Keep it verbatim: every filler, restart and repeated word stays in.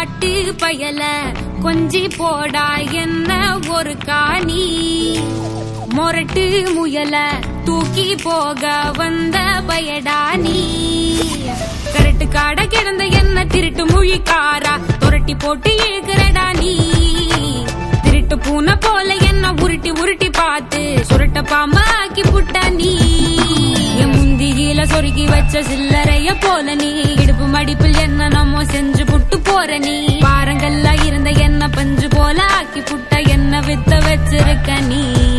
காட்டு பயல கொஞ்சி போடா என்ன ஒரு காணி மொரட்டு முயல தூக்கி போக வந்த பயடா நீ கரட்டு காட கிடந்த என்ன திருட்டு மொழிக்காரா துரட்டி போட்டு இழுக்கிறடா நீ திருட்டு பூனை போல என்ன உருட்டி உருட்டி பார்த்து சுருட்ட பாம்பா ஆக்கி புட்டா நீ முந்தியில சொருகி வச்ச சில்லறைய போல நீ இடுப்பு மடிப்பில் என்ன நம்ம செஞ்சு புட்டு போற நீ பாரங்கள்ல இருந்த என்ன பஞ்சு போல ஆக்கி புட்ட என்ன வித்த வச்சிருக்க நீ